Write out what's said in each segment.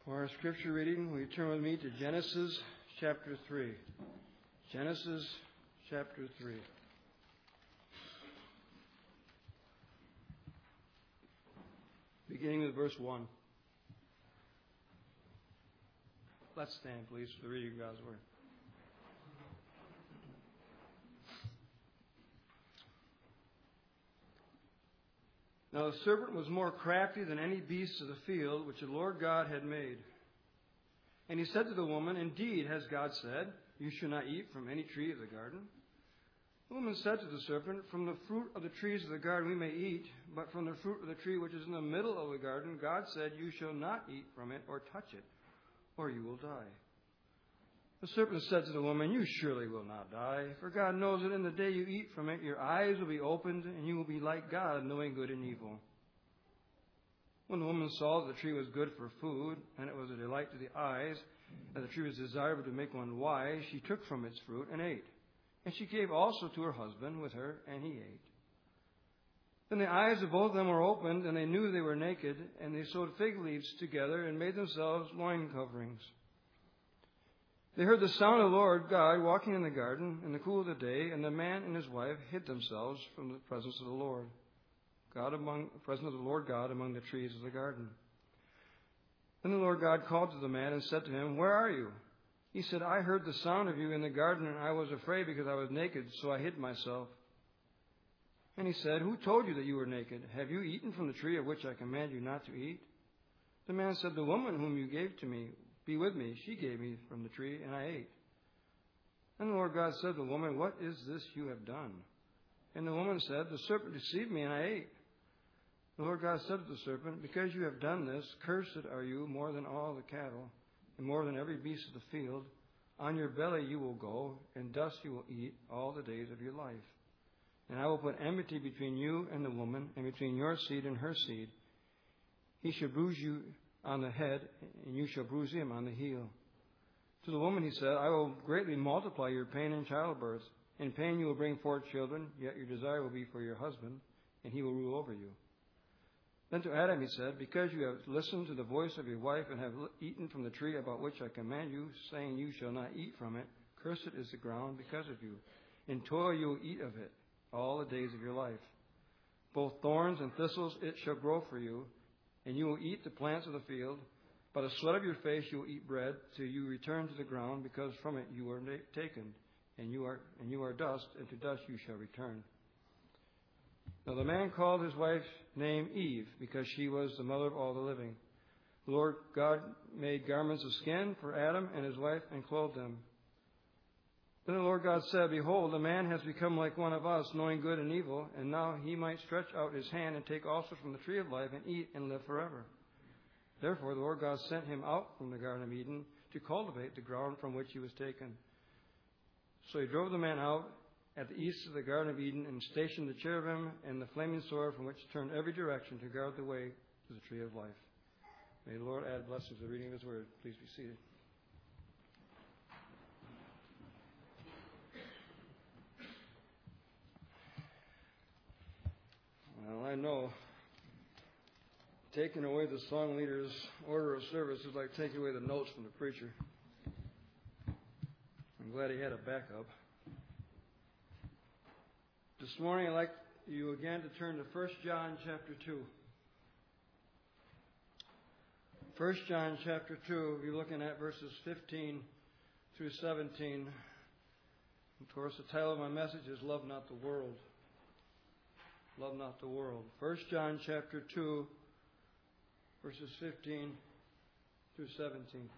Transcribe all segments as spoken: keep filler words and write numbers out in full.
For our scripture reading, will you turn with me to Genesis chapter three. Genesis chapter three. Beginning with verse one. Let's stand, please, for the reading of God's Word. Now the serpent was more crafty than any beast of the field which the Lord God had made. And he said to the woman, Indeed, has God said, You shall not eat from any tree of the garden? The woman said to the serpent, From the fruit of the trees of the garden we may eat, but from the fruit of the tree which is in the middle of the garden, God said, You shall not eat from it or touch it, or you will die. The serpent said to the woman, You surely will not die, for God knows that in the day you eat from it, your eyes will be opened, and you will be like God, knowing good and evil. When the woman saw that the tree was good for food, and it was a delight to the eyes, and the tree was desirable to make one wise, she took from its fruit and ate. And she gave also to her husband with her, and he ate. Then the eyes of both of them were opened, and they knew they were naked, and they sewed fig leaves together and made themselves loin coverings. They heard the sound of the Lord God walking in the garden in the cool of the day, and the man and his wife hid themselves from the presence of the Lord God among the presence of the Lord God among the trees of the garden. Then the Lord God called to the man and said to him, Where are you? He said, I heard the sound of you in the garden, and I was afraid because I was naked, so I hid myself. And he said, Who told you that you were naked? Have you eaten from the tree of which I command you not to eat? The man said, The woman whom you gave to me, be with me. She gave me from the tree, and I ate. And the Lord God said to the woman, What is this you have done? And the woman said, The serpent deceived me, and I ate. The Lord God said to the serpent, Because you have done this, cursed are you more than all the cattle, and more than every beast of the field. On your belly you will go, and dust you will eat all the days of your life. And I will put enmity between you and the woman, and between your seed and her seed. He shall bruise you on the head, and you shall bruise him on the heel. To the woman he said, I will greatly multiply your pain in childbirth. In pain you will bring forth children, yet your desire will be for your husband, and he will rule over you. Then to Adam he said, Because you have listened to the voice of your wife, and have eaten from the tree about which I command you, saying you shall not eat from it, cursed is the ground because of you. In toil you will eat of it all the days of your life. Both thorns and thistles it shall grow for you, and you will eat the plants of the field. By the sweat of your face you will eat bread, till you return to the ground, because from it you were taken, and you are and you are dust, and to dust you shall return. Now the man called his wife's name Eve, because she was the mother of all the living. The Lord God made garments of skin for Adam and his wife, and clothed them. Then the Lord God said, Behold, the man has become like one of us, knowing good and evil, and now he might stretch out his hand and take also from the tree of life and eat and live forever. Therefore the Lord God sent him out from the Garden of Eden to cultivate the ground from which he was taken. So he drove the man out at the east of the Garden of Eden and stationed the cherubim and the flaming sword from which turned every direction to guard the way to the tree of life. May the Lord add blessings to the reading of his word. Please be seated. Well, I know taking away the song leader's order of service is like taking away the notes from the preacher. I'm glad he had a backup. This morning I'd like you again to turn to First John chapter two. First John chapter two, we'll be looking at verses fifteen through seventeen. Of course, the title of my message is Love Not the World. Love not the world. First John chapter two, verses fifteen through seventeen.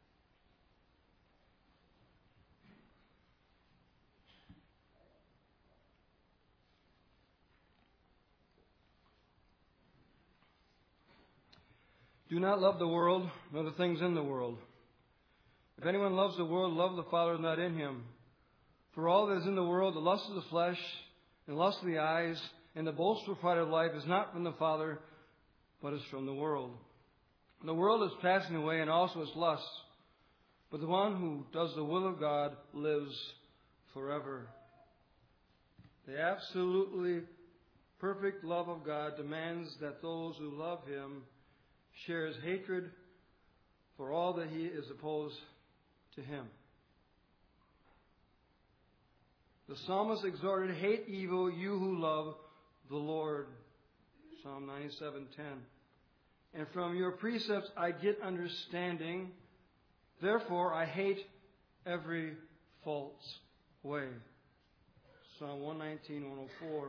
Do not love the world, nor the things in the world. If anyone loves the world, the love of the Father is not in him. For all that is in the world, the lust of the flesh, and the lust of the eyes, and the boastful pride of life is not from the Father, but is from the world. The world is passing away, and also its lusts. But the one who does the will of God lives forever. The absolutely perfect love of God demands that those who love Him share His hatred for all that he is opposed to him. The psalmist exhorted, hate evil, you who love the Lord. Psalm ninety-seven ten. And from your precepts I get understanding. Therefore I hate every false way. Psalm one nineteen, one oh four.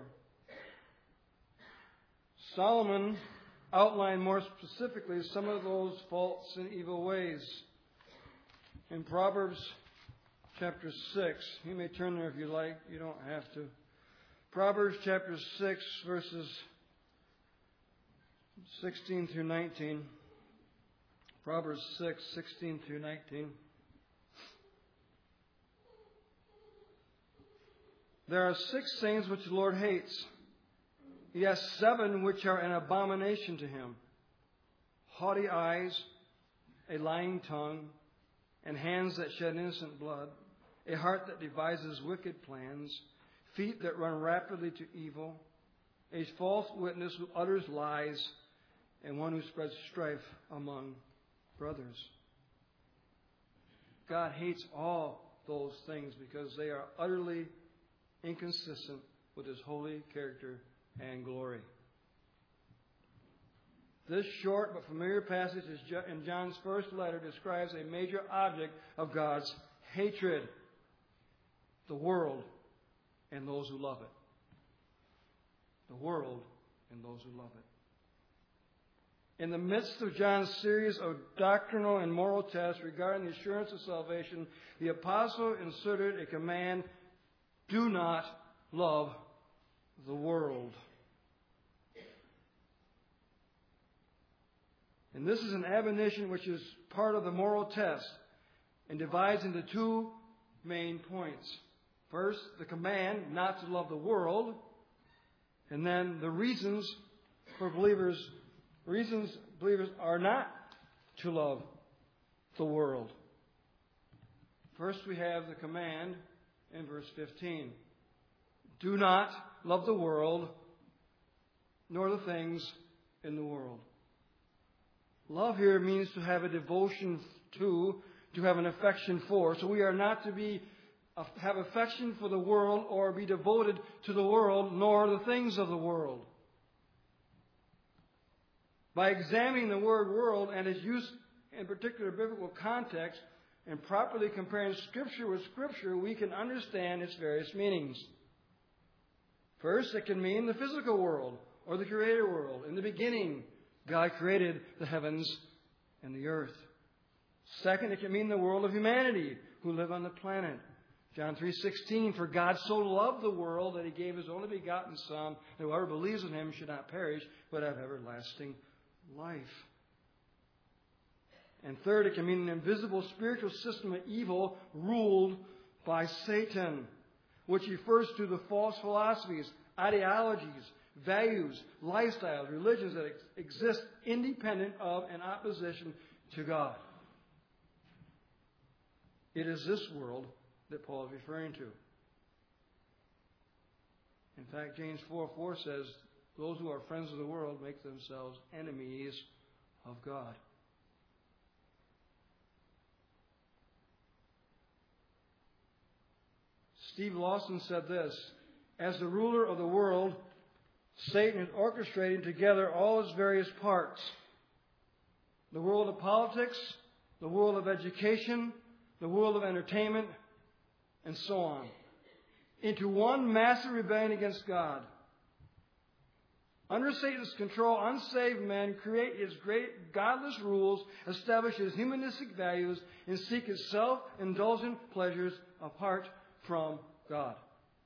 Solomon outlined more specifically some of those false and evil ways. In Proverbs chapter six, you may turn there if you like, you don't have to. Proverbs chapter six, verses sixteen through nineteen. Proverbs six, sixteen through nineteen. There are six things which the Lord hates. Yes, seven which are an abomination to him. Haughty eyes, a lying tongue, and hands that shed innocent blood, a heart that devises wicked plans, feet that run rapidly to evil, a false witness who utters lies, and one who spreads strife among brothers. God hates all those things because they are utterly inconsistent with his holy character and glory. This short but familiar passage in John's first letter describes a major object of God's hatred: the world and those who love it. The world and those who love it. In the midst of John's series of doctrinal and moral tests regarding the assurance of salvation, the apostle inserted a command: do not love the world. And this is an admonition which is part of the moral test and divides into two main points. First, the command not to love the world, and then the reasons for believers, reasons believers are not to love the world. First, we have the command in verse fifteen. Do not love the world, nor the things in the world. Love here means to have a devotion to, to have an affection for. So we are not to be have affection for the world or be devoted to the world, nor the things of the world. By examining the word world and its use in particular biblical context and properly comparing Scripture with Scripture, we can understand its various meanings. First, it can mean the physical world or the created world. In the beginning, God created the heavens and the earth. Second, it can mean the world of humanity who live on the planet. John three sixteen, for God so loved the world that he gave his only begotten Son, that whoever believes in him should not perish, but have everlasting life. And third, it can mean an invisible spiritual system of evil ruled by Satan, which refers to the false philosophies, ideologies, values, lifestyles, religions that ex- exist independent of and opposition to God. It is this world that Paul is referring to. In fact, James four four says, those who are friends of the world make themselves enemies of God. Steve Lawson said this: as the ruler of the world, Satan is orchestrating together all its various parts. The world of politics, the world of education, the world of entertainment, and so on, into one massive rebellion against God. Under Satan's control, unsaved men create his great godless rules, establish his humanistic values, and seek his self-indulgent pleasures apart from God.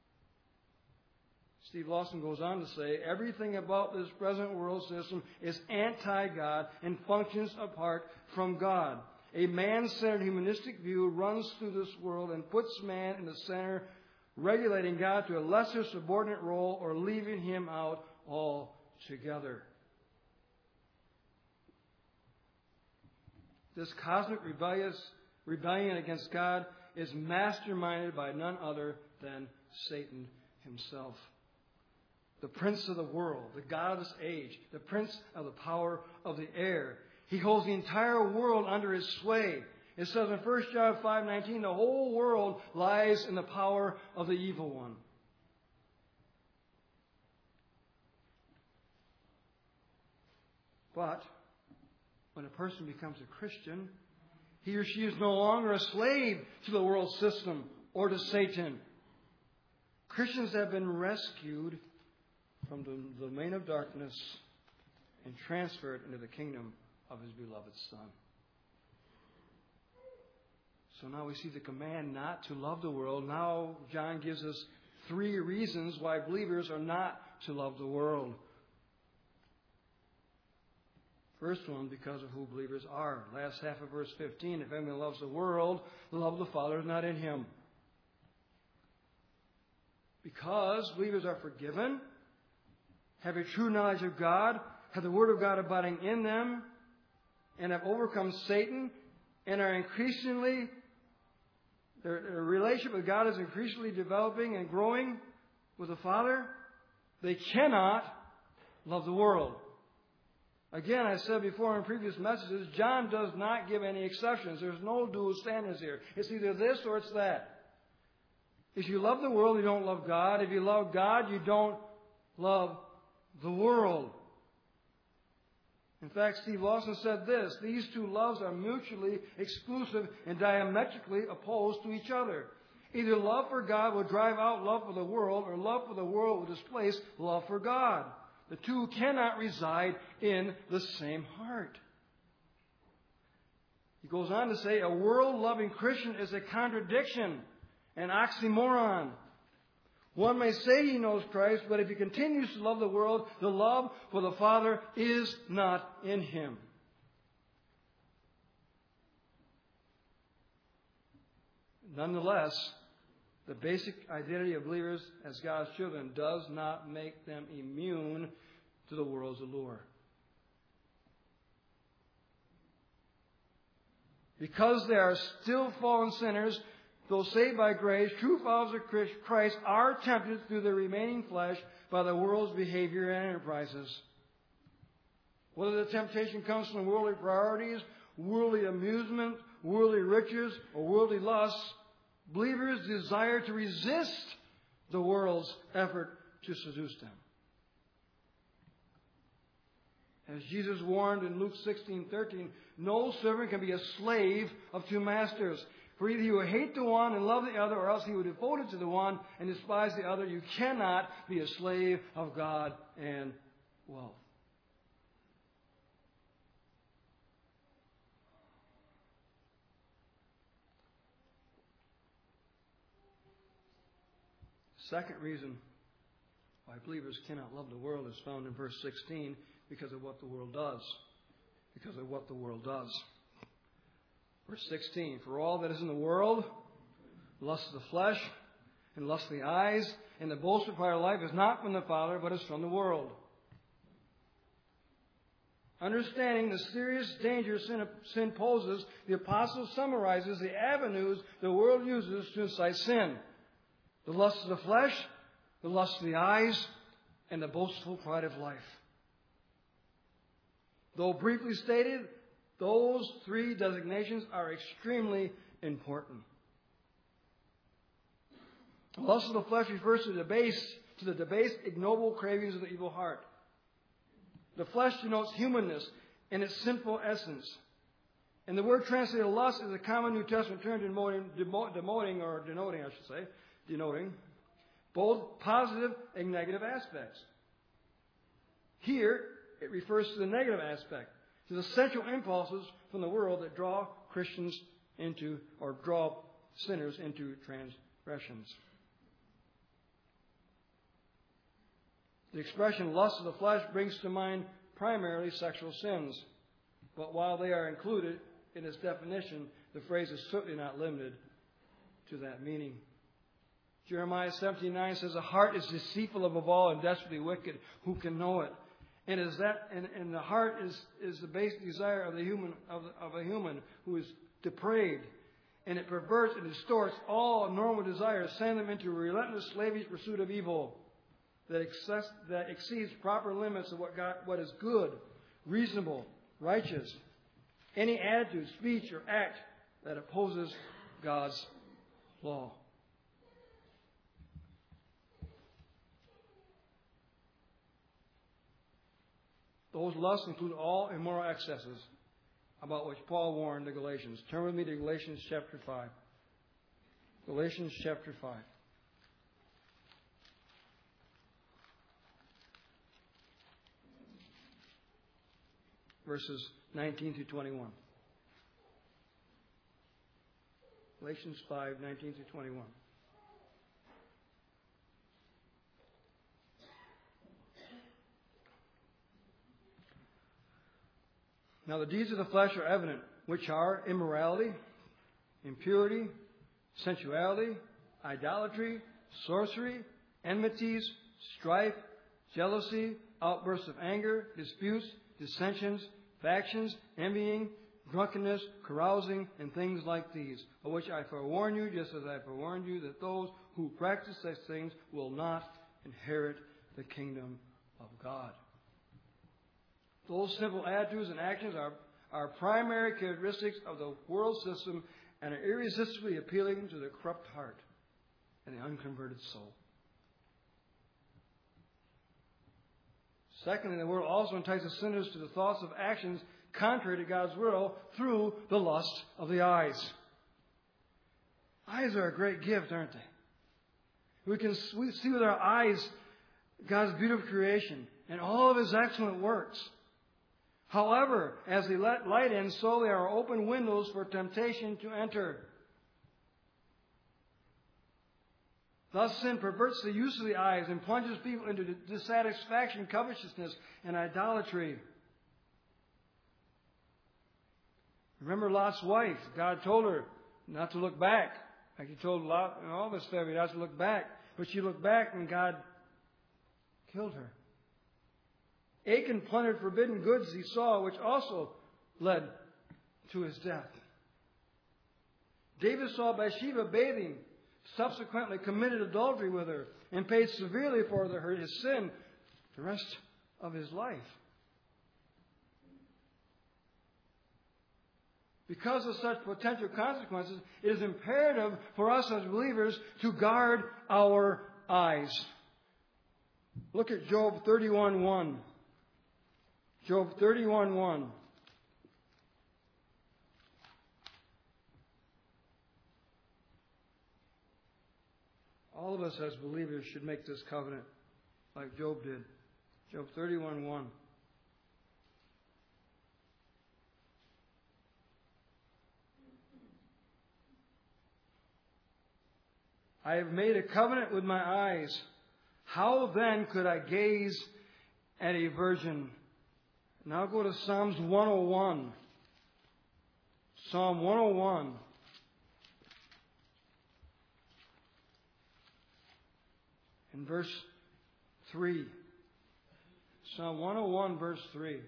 Steve Lawson goes on to say, everything about this present world system is anti-God and functions apart from God. A man-centered humanistic view runs through this world and puts man in the center, regulating God to a lesser subordinate role or leaving him out altogether. This cosmic rebellious rebellion against God is masterminded by none other than Satan himself. The prince of the world, the god of this age, the prince of the power of the air. He holds the entire world under his sway. It says in First John five nineteen, the whole world lies in the power of the evil one. But when a person becomes a Christian, he or she is no longer a slave to the world system or to Satan. Christians have been rescued from the domain of darkness and transferred into the kingdom of his beloved Son. So now we see the command not to love the world. Now John gives us three reasons why believers are not to love the world. First one, because of who believers are. Last half of verse fifteen, if anyone loves the world, the love of the Father is not in him. Because believers are forgiven, have a true knowledge of God, have the Word of God abiding in them, and have overcome Satan, and are increasingly, their, their relationship with God is increasingly developing and growing with the Father, they cannot love the world. Again, I said before in previous messages, John does not give any exceptions. There's no dual standards here. It's either this or it's that. If you love the world, you don't love God. If you love God, you don't love the world. In fact, Steve Lawson said this, these two loves are mutually exclusive and diametrically opposed to each other. Either love for God will drive out love for the world, or love for the world will displace love for God. The two cannot reside in the same heart. He goes on to say, a world-loving Christian is a contradiction, an oxymoron. One may say he knows Christ, but if he continues to love the world, the love for the Father is not in him. Nonetheless, the basic identity of believers as God's children does not make them immune to the world's allure. Because they are still fallen sinners, though saved by grace, true followers of Christ are tempted through the remaining flesh by the world's behavior and enterprises. Whether the temptation comes from worldly priorities, worldly amusement, worldly riches, or worldly lusts, believers desire to resist the world's effort to seduce them. As Jesus warned in Luke sixteen thirteen, no servant can be a slave of two masters. For either he will hate the one and love the other, or else he will be devoted to the one and despise the other. You cannot be a slave of God and wealth. Second reason why believers cannot love the world is found in verse sixteen, because of what the world does. Because of what the world does. Verse sixteen, for all that is in the world, lust of the flesh, and lust of the eyes, and the boast of prior life is not from the Father, but is from the world. Understanding the serious danger sin, sin poses, the apostle summarizes the avenues the world uses to incite sin. The lust of the flesh, the lust of the eyes, and the boastful pride of life. Though briefly stated, those three designations are extremely important. The lust of the flesh refers to the debased, to the debased, ignoble cravings of the evil heart. The flesh denotes humanness in its sinful essence. And the word translated lust is a common New Testament term denoting, demoting, or denoting, I should say, denoting both positive and negative aspects. Here, it refers to the negative aspect, to the sensual impulses from the world that draw Christians into, or draw sinners into transgressions. The expression lust of the flesh brings to mind primarily sexual sins. But while they are included in its definition, the phrase is certainly not limited to that meaning. Jeremiah seventeen nine says, the heart is deceitful above all and desperately wicked. Who can know it? And is that and, and the heart is, is the base desire of the human of, of a human who is depraved. And it perverts and distorts all normal desires, sending them into a relentless slavish pursuit of evil that, excess, that exceeds proper limits of what God, what is good, reasonable, righteous, any attitude, speech, or act that opposes God's law. Those lusts include all immoral excesses about which Paul warned the Galatians. Turn with me to Galatians chapter five. Galatians chapter five. Verses nineteen through twenty-one. Galatians five, nineteen through twenty-one. Now the deeds of the flesh are evident, which are immorality, impurity, sensuality, idolatry, sorcery, enmities, strife, jealousy, outbursts of anger, disputes, dissensions, factions, envying, drunkenness, carousing, and things like these, of which I forewarn you, just as I forewarned you, that those who practice such things will not inherit the kingdom of God. Those simple attitudes and actions are, are primary characteristics of the world system and are irresistibly appealing to the corrupt heart and the unconverted soul. Secondly, the world also entices sinners to the thoughts of actions contrary to God's will through the lust of the eyes. Eyes are a great gift, aren't they? We can see with our eyes God's beautiful creation and all of His excellent works. However, as they let light in, so they are open windows for temptation to enter. Thus, sin perverts the use of the eyes and plunges people into dissatisfaction, covetousness, and idolatry. Remember Lot's wife. God told her not to look back. Like He told Lot and all of His family not to look back. But she looked back and God killed her. Achan plundered forbidden goods he saw, which also led to his death. David saw Bathsheba bathing, subsequently committed adultery with her, and paid severely for the, his sin the rest of his life. Because of such potential consequences, it is imperative for us as believers to guard our eyes. Look at Job thirty-one one. Job thirty-one one. All of us as believers should make this covenant like Job did. Job thirty-one one. I have made a covenant with my eyes. How then could I gaze at a virgin? Now go to Psalms one oh one. Psalm one oh one. In verse three. Psalm one oh one, verse three.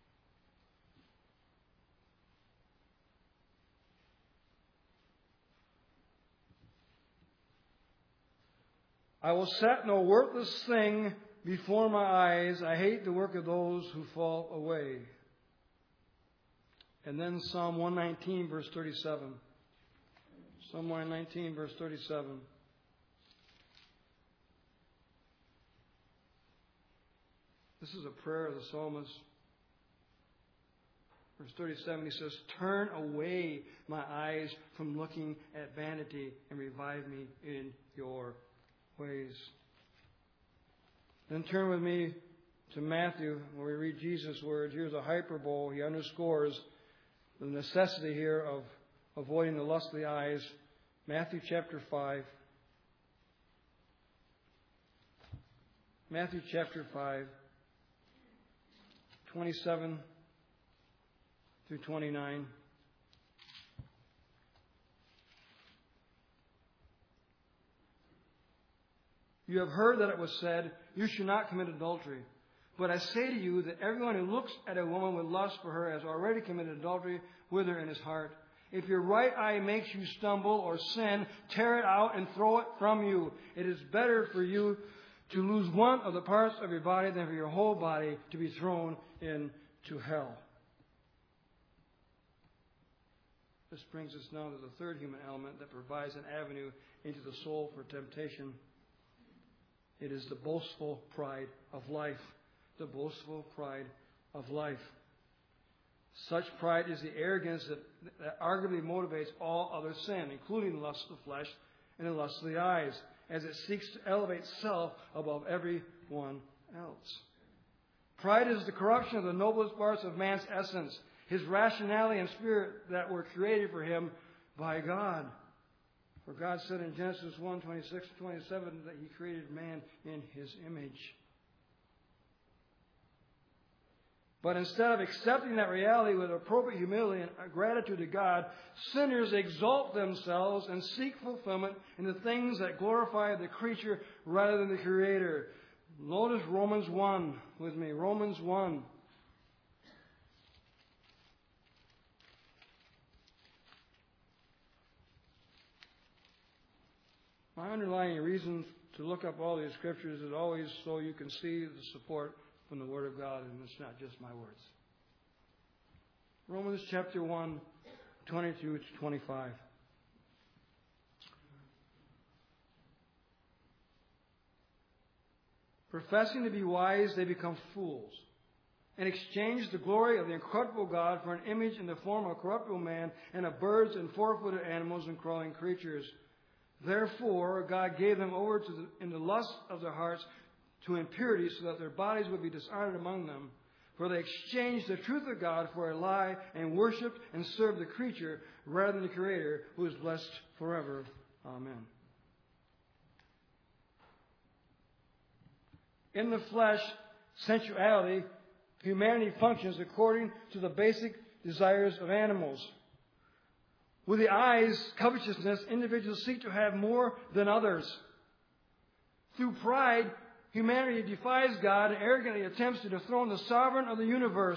I will set no worthless thing before my eyes. I hate the work of those who fall away. And then Psalm one nineteen, verse thirty-seven. Psalm one nineteen, verse thirty-seven. This is a prayer of the psalmist. Verse thirty-seven, he says, turn away my eyes from looking at vanity and revive me in your ways. Then turn with me to Matthew, where we read Jesus' words. Here's a hyperbole. He underscores the necessity here of avoiding the lust of the eyes. Matthew chapter five. Matthew chapter five, twenty-seven through twenty-nine. You have heard that it was said, you should not commit adultery. But I say to you that everyone who looks at a woman with lust for her has already committed adultery with her in his heart. If your right eye makes you stumble or sin, tear it out and throw it from you. It is better for you to lose one of the parts of your body than for your whole body to be thrown into hell. This brings us now to the third human element that provides an avenue into the soul for temptation. It is the boastful pride of life. The boastful pride of life. Such pride is the arrogance that, that arguably motivates all other sin, including the lust of the flesh and the lust of the eyes, as it seeks to elevate self above everyone else. Pride is the corruption of the noblest parts of man's essence, his rationality and spirit that were created for him by God. For God said in Genesis one, twenty-six to twenty-seven that He created man in His image. But instead of accepting that reality with appropriate humility and gratitude to God, sinners exalt themselves and seek fulfillment in the things that glorify the creature rather than the Creator. Notice Romans one with me. Romans one. My underlying reason to look up all these scriptures is always so you can see the support from the Word of God, and it's not just my words. Romans chapter one, twenty-two to twenty-five. Professing to be wise, they become fools, and exchange the glory of the incorruptible God for an image in the form of a corruptible man, and of birds and four-footed animals and crawling creatures. Therefore, God gave them over to the, in the lust of their hearts to impurity, so that their bodies would be dishonored among them. For they exchanged the truth of God for a lie, and worshipped and served the creature rather than the Creator, who is blessed forever. Amen. In the flesh, sensuality, humanity functions according to the basic desires of animals. With the eyes, covetousness, individuals seek to have more than others. Through pride, humanity defies God and arrogantly attempts to dethrone the sovereign of the universe.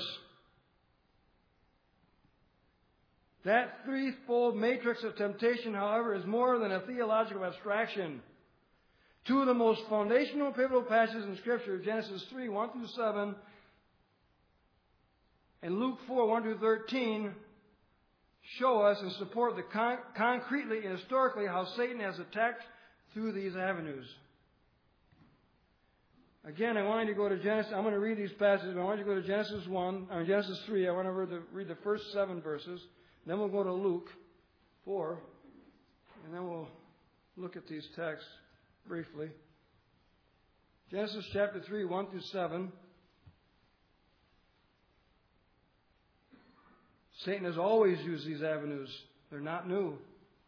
That threefold matrix of temptation, however, is more than a theological abstraction. Two of the most foundational, pivotal passages in Scripture, Genesis three, one through seven, and Luke four, one through thirteen, show us and support the con- concretely and historically how Satan has attacked through these avenues. Again, I want you to go to Genesis. I'm going to read these passages. But I want you to go to Genesis one, I mean Genesis three. I want to read the, read the first seven verses. Then we'll go to Luke four, and then we'll look at these texts briefly. Genesis chapter three, one through seven. Satan has always used these avenues. They're not new.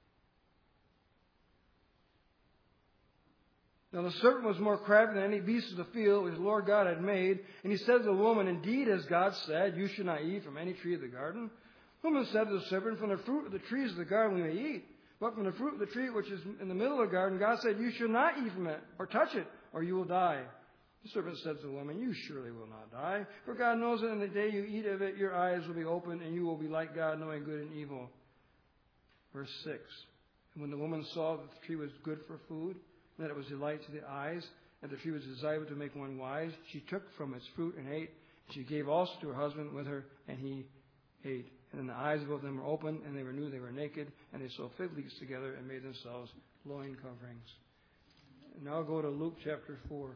Now the serpent was more crafty than any beast of the field which the Lord God had made. And he said to the woman, Indeed, as God said, you should not eat from any tree of the garden. The woman said to the serpent, From the fruit of the trees of the garden we may eat. But from the fruit of the tree which is in the middle of the garden, God said, You should not eat from it, or touch it, or you will die. The serpent said to the woman, You surely will not die. For God knows that in the day you eat of it, your eyes will be opened, and you will be like God, knowing good and evil. Verse six. And when the woman saw that the tree was good for food, and that it was delight to the eyes, and the tree was desirable to make one wise, she took from its fruit and ate. She gave also to her husband with her, and he ate. And then the eyes of both of them were opened, and they were knew they were naked, and they sewed fig leaves together and made themselves loin coverings. And now go to Luke chapter four.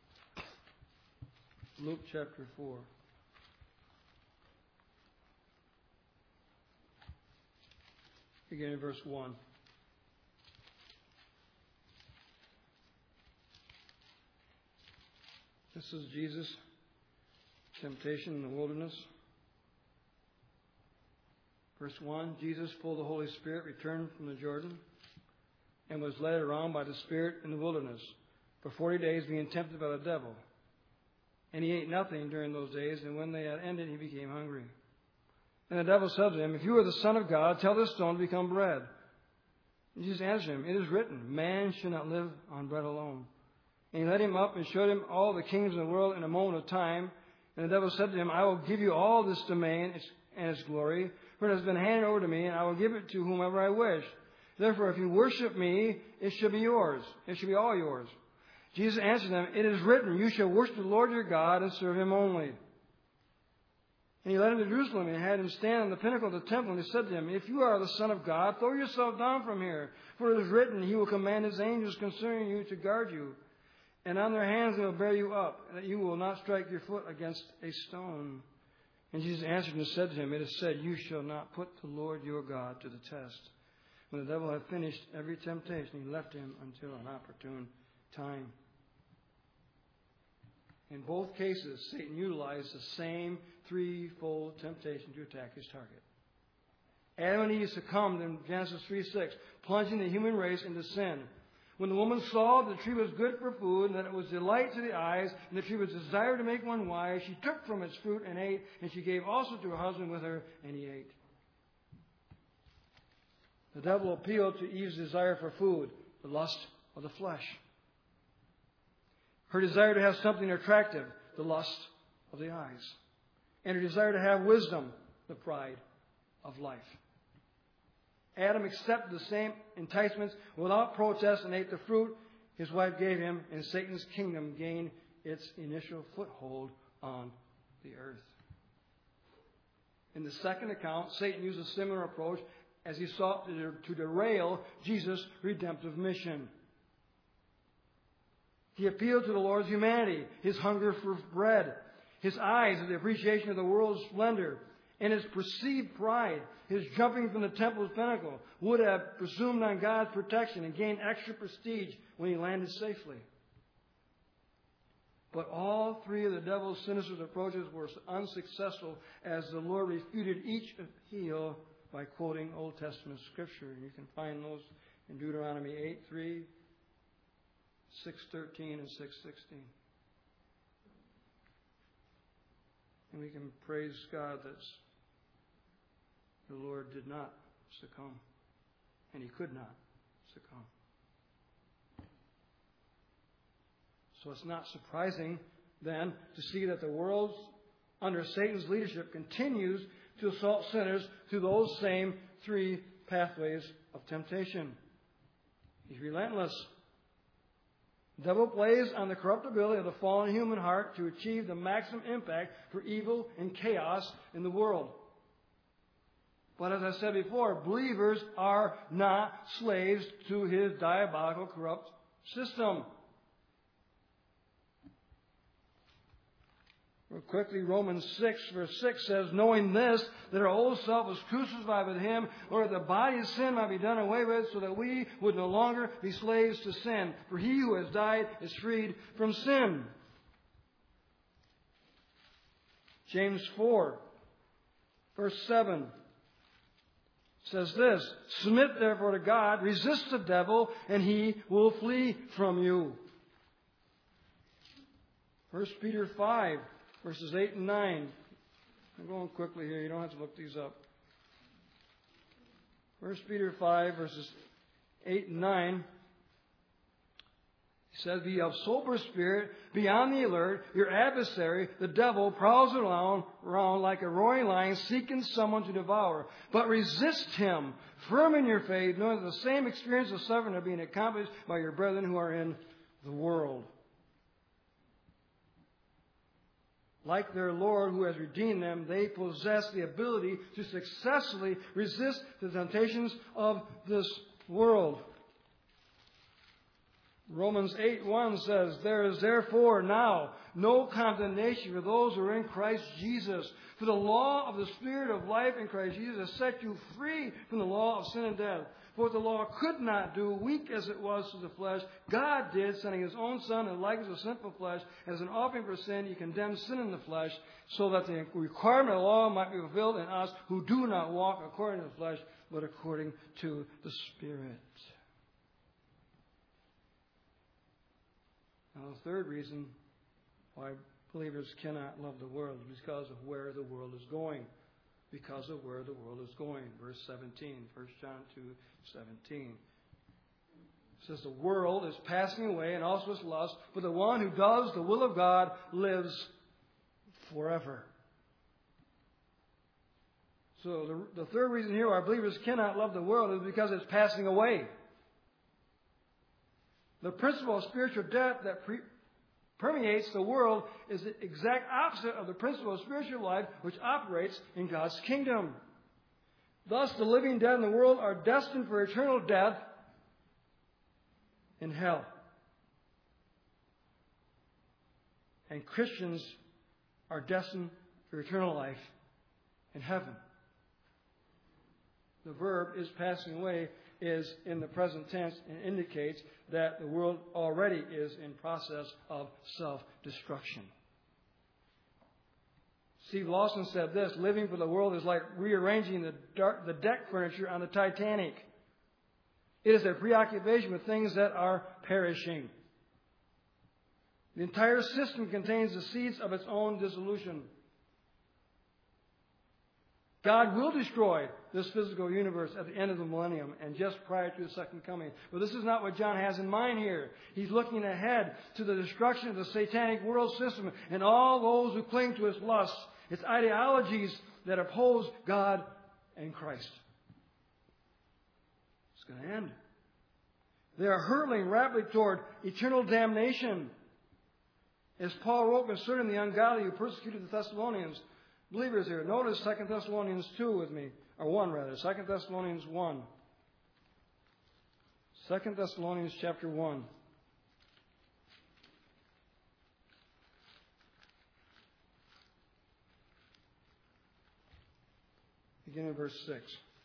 Luke chapter four. Beginning in verse one. This is Jesus' temptation in the wilderness. Verse one, Jesus, full of the Holy Spirit, returned from the Jordan and was led around by the Spirit in the wilderness for forty days, being tempted by the devil. And he ate nothing during those days, and when they had ended, he became hungry. And the devil said to him, If you are the Son of God, tell this stone to become bread. And Jesus answered him, It is written, Man should not live on bread alone. And he led him up and showed him all the kingdoms of the world in a moment of time. And the devil said to him, I will give you all this domain and its glory, for it has been handed over to me, and I will give it to whomever I wish. Therefore, if you worship me, it shall be yours. It shall be all yours. Jesus answered them, It is written, You shall worship the Lord your God and serve him only. And he led him to Jerusalem and had him stand on the pinnacle of the temple. And he said to him, if you are the Son of God, throw yourself down from here. For it is written, he will command his angels concerning you to guard you. And on their hands they will bear you up, that you will not strike your foot against a stone. And Jesus answered and said to him, it is said, you shall not put the Lord your God to the test. When the devil had finished every temptation, he left him until an opportune time. In both cases, Satan utilized the same threefold temptation to attack his target. Adam and Eve succumbed in Genesis three six, plunging the human race into sin. When the woman saw that the tree was good for food, and that it was delight to the eyes, and the tree was desired to make one wise, she took from its fruit and ate, and she gave also to her husband with her, and he ate. The devil appealed to Eve's desire for food, the lust of the flesh. Her desire to have something attractive, the lust of the eyes. And her desire to have wisdom, the pride of life. Adam accepted the same enticements without protest and ate the fruit his wife gave him, and Satan's kingdom gained its initial foothold on the earth. In the second account, Satan used a similar approach as he sought to, to derail Jesus' redemptive mission. He appealed to the Lord's humanity, his hunger for bread, his eyes at the appreciation of the world's splendor, and his perceived pride. His jumping from the temple's pinnacle would have presumed on God's protection and gained extra prestige when he landed safely. But all three of the devil's sinister approaches were unsuccessful as the Lord refuted each appeal by quoting Old Testament Scripture. And you can find those in Deuteronomy eight three, six thirteen, and six sixteen. And we can praise God that the Lord did not succumb, and he could not succumb. So it's not surprising then to see that the world under Satan's leadership continues to assault sinners through those same three pathways of temptation. He's relentless. The devil plays on the corruptibility of the fallen human heart to achieve the maximum impact for evil and chaos in the world. But as I said before, believers are not slaves to his diabolical, corrupt system. Real quickly, Romans six, verse six says, knowing this, that our old self was crucified with him, or that the body of sin might be done away with, so that we would no longer be slaves to sin. For he who has died is freed from sin. James four, verse seven. Says this, submit therefore to God, resist the devil, and he will flee from you. First Peter five, verses eight and nine. I'm going quickly here, you don't have to look these up. First Peter five, verses eight and nine. He says, be of sober spirit, be on the alert. Your adversary, the devil, prowls around, around like a roaring lion, seeking someone to devour. But resist him, firm in your faith, knowing that the same experience of suffering are being accomplished by your brethren who are in the world. Like their Lord who has redeemed them, they possess the ability to successfully resist the temptations of this world. Romans eight one says, there is therefore now no condemnation for those who are in Christ Jesus. For the law of the Spirit of life in Christ Jesus has set you free from the law of sin and death. For what the law could not do, weak as it was to the flesh, God did, sending his own Son in the likeness of sinful flesh, as an offering for sin. He condemned sin in the flesh, so that the requirement of the law might be fulfilled in us who do not walk according to the flesh, but according to the Spirit. Now, the third reason why believers cannot love the world is because of where the world is going. Because of where the world is going. Verse seventeen, First John two seventeen. It says, the world is passing away and also its lust, but the one who does the will of God lives forever. So the, the third reason here why believers cannot love the world is because it's passing away. The principle of spiritual death that pre- permeates the world is the exact opposite of the principle of spiritual life which operates in God's kingdom. Thus, the living dead in the world are destined for eternal death in hell. And Christians are destined for eternal life in heaven. The verb is passing away is in the present tense and indicates that the world already is in process of self-destruction. Steve Lawson said this: living for the world is like rearranging the, dark, the deck furniture on the Titanic. It is a preoccupation with things that are perishing. The entire system contains the seeds of its own dissolution. God will destroy this physical universe at the end of the millennium and just prior to the second coming. But this is not what John has in mind here. He's looking ahead to the destruction of the satanic world system and all those who cling to its lusts, its ideologies that oppose God and Christ. It's going to end. They are hurtling rapidly toward eternal damnation. As Paul wrote concerning the ungodly who persecuted the Thessalonians, believers here, notice Second Thessalonians two with me, or one rather, Second Thessalonians one. Second Thessalonians chapter one. Beginning in verse six.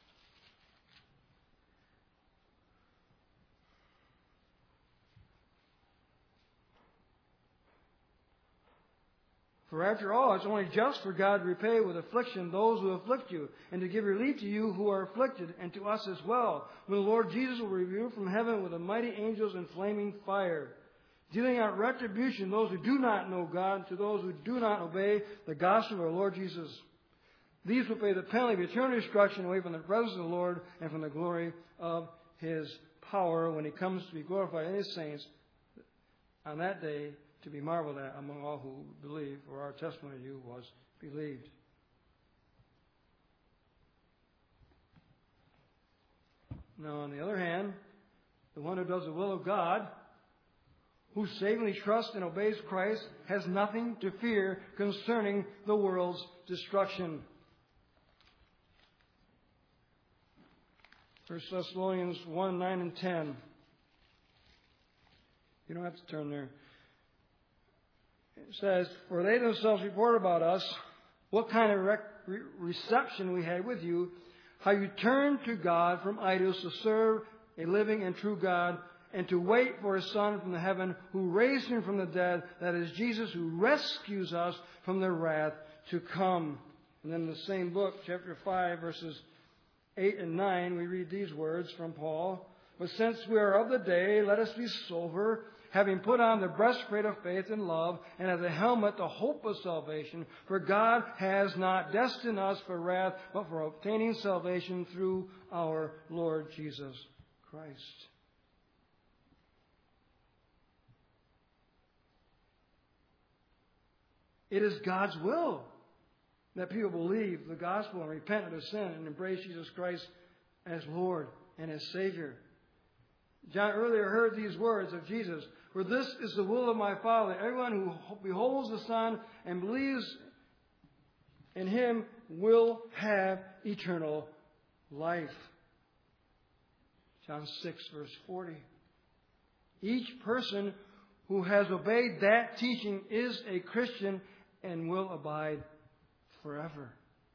For after all, it's only just for God to repay with affliction those who afflict you, and to give relief to you who are afflicted, and to us as well, when the Lord Jesus will reveal from heaven with the mighty angels in flaming fire, dealing out retribution those who do not know God, to those who do not obey the gospel of our Lord Jesus. These will pay the penalty of eternal destruction away from the presence of the Lord and from the glory of His power when He comes to be glorified in His saints on that day, to be marveled at among all who believe, for our testimony to you was believed. Now, on the other hand, the one who does the will of God, who savingly trusts and obeys Christ, has nothing to fear concerning the world's destruction. First Thessalonians one, nine and ten. You don't have to turn there. It says, for they themselves report about us what kind of rec- re- reception we had with you, how you turned to God from idols to serve a living and true God, and to wait for His Son from the heaven, who raised Him from the dead, that is Jesus, who rescues us from the wrath to come. And then in the same book, chapter five, verses eight and nine, we read these words from Paul. But since we are of the day, let us be sober, having put on the breastplate of faith and love, and as a helmet the hope of salvation. For God has not destined us for wrath, but for obtaining salvation through our Lord Jesus Christ. It is God's will that people believe the gospel and repent of their sin and embrace Jesus Christ as Lord and as Savior. John earlier heard these words of Jesus, for this is the will of my Father. Everyone who beholds the Son and believes in Him will have eternal life. John six, verse forty. Each person who has obeyed that teaching is a Christian and will abide forever.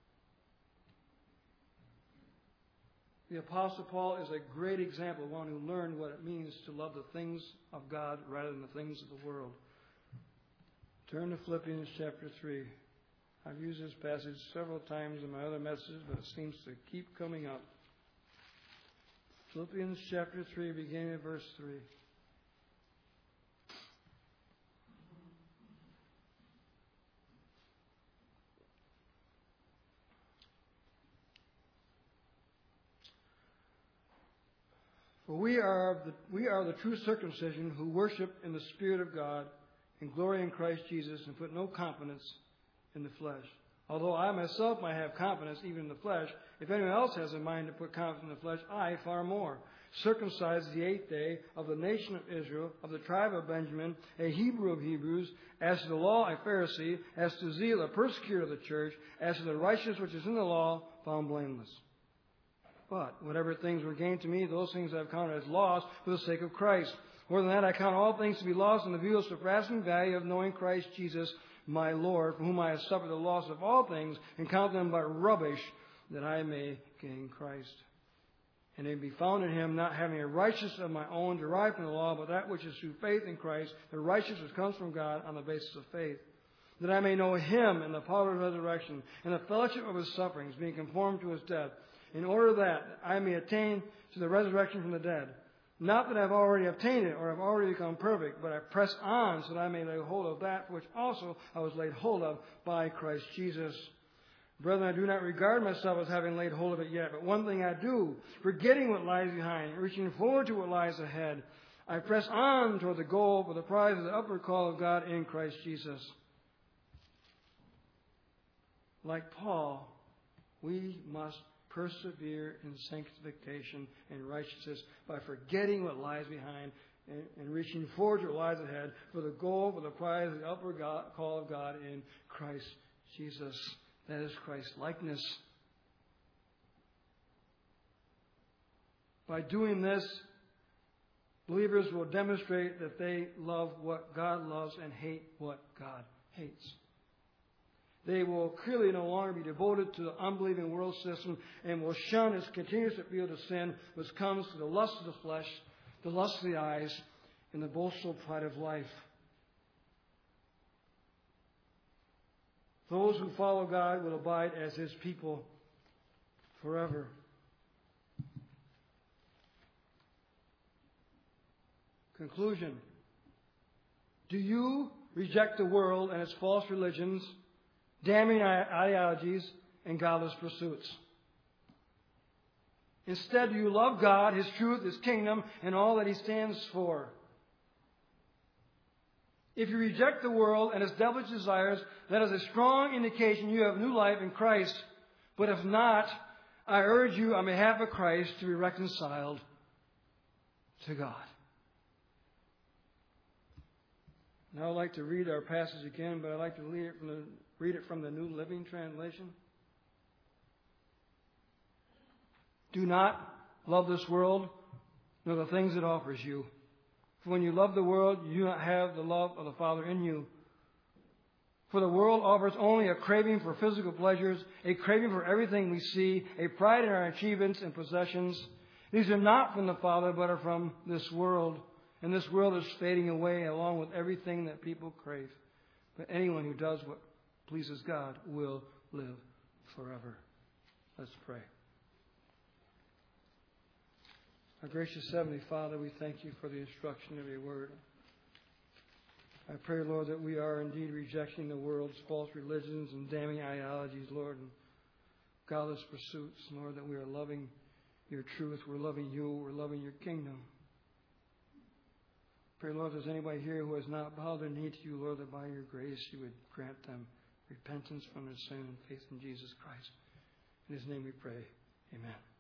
The Apostle Paul is a great example of one who learned what it means to love the things of God rather than the things of the world. Turn to Philippians chapter three. I've used this passage several times in my other messages, but it seems to keep coming up. Philippians chapter three, beginning at verse three. For we are, the, we are the true circumcision who worship in the Spirit of God and glory in Christ Jesus and put no confidence in the flesh. Although I myself might have confidence even in the flesh, if anyone else has a mind to put confidence in the flesh, I far more. Circumcised the eighth day, of the nation of Israel, of the tribe of Benjamin, a Hebrew of Hebrews, as to the law a Pharisee, as to zeal a persecutor of the church, as to the righteousness which is in the law, found blameless. But whatever things were gained to me, those things I have counted as loss for the sake of Christ. More than that, I count all things to be lost in the view of the surpassing value of knowing Christ Jesus, my Lord, for whom I have suffered the loss of all things, and count them but rubbish, that I may gain Christ. And may be found in him, not having a righteousness of my own derived from the law, but that which is through faith in Christ, the righteousness which comes from God on the basis of faith. That I may know him and the power of his resurrection, and the fellowship of his sufferings, being conformed to his death, in order that I may attain to the resurrection from the dead. Not that I have already obtained it, or have already become perfect, but I press on so that I may lay hold of that for which also I was laid hold of by Christ Jesus. Brethren, I do not regard myself as having laid hold of it yet, but one thing I do, forgetting what lies behind, reaching forward to what lies ahead, I press on toward the goal for the prize of the upward call of God in Christ Jesus. Like Paul, we must persevere in sanctification and righteousness by forgetting what lies behind and, and reaching forward to what lies ahead for the goal for the prize of the upward God, call of God in Christ Jesus. That is Christ's likeness. By doing this, believers will demonstrate that they love what God loves and hate what God hates. They will clearly no longer be devoted to the unbelieving world system and will shun its continuous appeal to sin, which comes to the lust of the flesh, the lust of the eyes, and the boastful pride of life. Those who follow God will abide as his people forever. Conclusion. Do you reject the world and its false religions, damning ideologies, and godless pursuits? Instead, do you love God, his truth, his kingdom, and all that he stands for? If you reject the world and its devilish desires, that is a strong indication you have new life in Christ. But if not, I urge you on behalf of Christ to be reconciled to God. Now I'd like to read our passage again, but I'd like to read it from the, read it from the New Living Translation. Do not love this world, nor the things it offers you. For when you love the world, you do not have the love of the Father in you. For the world offers only a craving for physical pleasures, a craving for everything we see, a pride in our achievements and possessions. These are not from the Father, but are from this world. And this world is fading away along with everything that people crave. But anyone who does what pleases God will live forever. Let's pray. Our gracious Heavenly Father, we thank you for the instruction of your word. I pray, Lord, that we are indeed rejecting the world's false religions and damning ideologies, Lord, and godless pursuits, Lord, that we are loving your truth, we're loving you, we're loving your kingdom. Pray, Lord, if there's anybody here who has not bowed their knee to you, Lord, that by your grace you would grant them repentance from their sin and faith in Jesus Christ. In his name we pray. Amen.